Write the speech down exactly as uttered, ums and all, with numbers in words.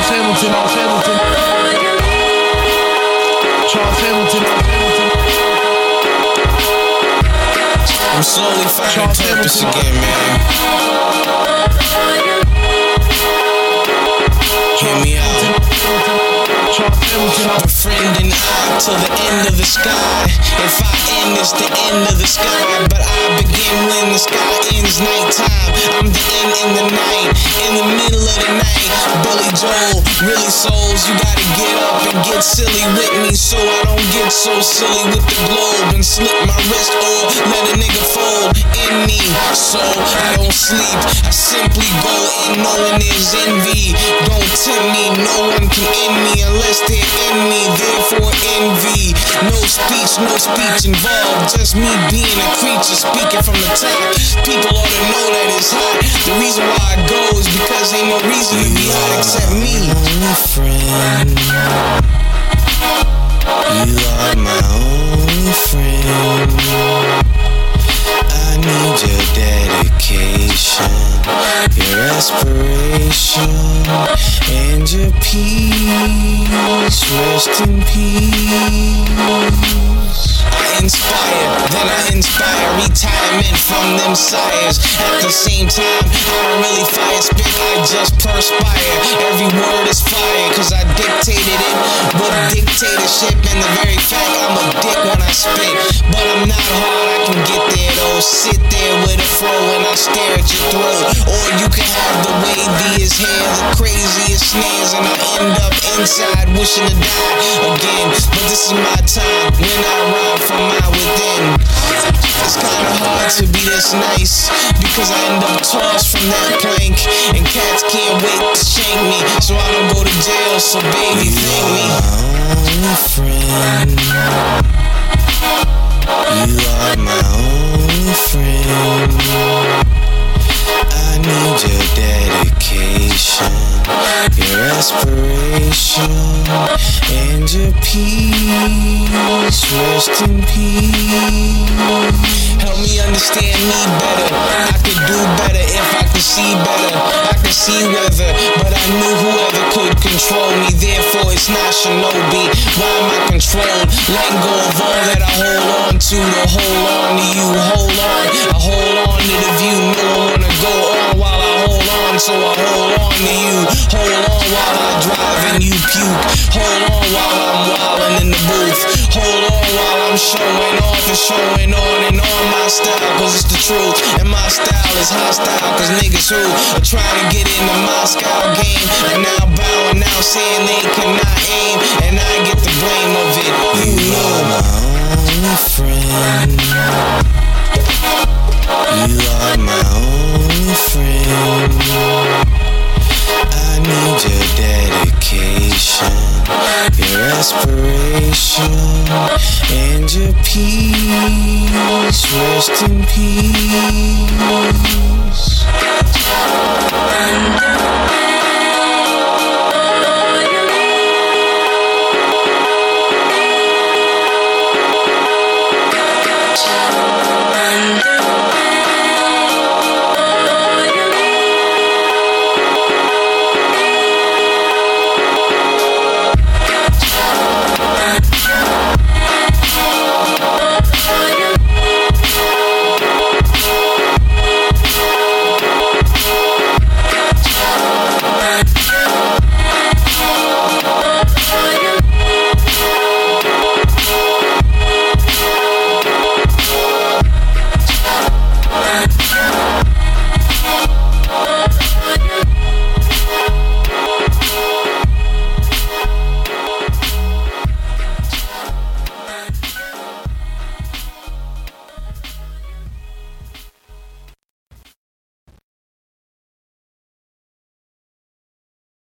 Charles Hamilton, Charles Hamilton, Charles Hamilton, I'm slowly finding purpose again, man. Hear me out. Befriending I till the end of the sky. If I end, it's the end of the sky. But I begin when the sky ends. Nighttime, I'm the end in the night. In the middle of the night, Billy Joel, really souls. You gotta get up and get silly with me, so I don't get so silly with the globe and slip my wrist or let a nigga fold in me. So I don't sleep, I simply go in knowing there's envy. Don't tempt me, no one can end me unless they're in me, therefore envy. No speech, no speech involved, just me being a creature speaking from the top. People ought to know that it's hot. The reason why I go is because ain't no reason to be hot except me. Only friend. You are my only friend. I need your dedication, your aspiration, and your peace. Rest in peace. I inspire, then I inspire retirement from them sires. At the same time, I don't really fire spit, I just perspire. Every word is fire, cause I dictated it with dictatorship. And the very fact I'm a dick when I spit. But I'm not hard, I can get there though. Sit there with a fro and I stare at your throat. Or you can have the waviest hair, the craziest snares, and I end up inside wishing to die again. But this is my time when I rhyme from my within. It's kinda hard to be this nice, because I end up tossed from that plank, and cats can't wait to shank me, so I don't go to jail, so baby, thank me. Only friend. You are my only friend. I need your dedication, your aspiration, and your peace. Rest in peace. Help me understand me better. I could do better if I could see better. I could see weather, but I knew whoever could control me. Therefore, it's not Shinobi. Why am I controlled? Letting go of all that I hold on to, to hold on to you. Hold on, I hold on to the view. No one wanna go on while I hold on, so I hold on to you. Hold on while I drive and you puke. Hold on while I'm wildin' in the booth. Hold on while I'm showing off and showing on and on my style, cause it's the truth. And my style is hostile, cause niggas who are trying to get in the Moscow game are now bowing out saying they cannot aim, and I get the blame of it. You know, my only friend. You are my only friend. I need your dedication, your aspiration, and your peace. Rest in peace.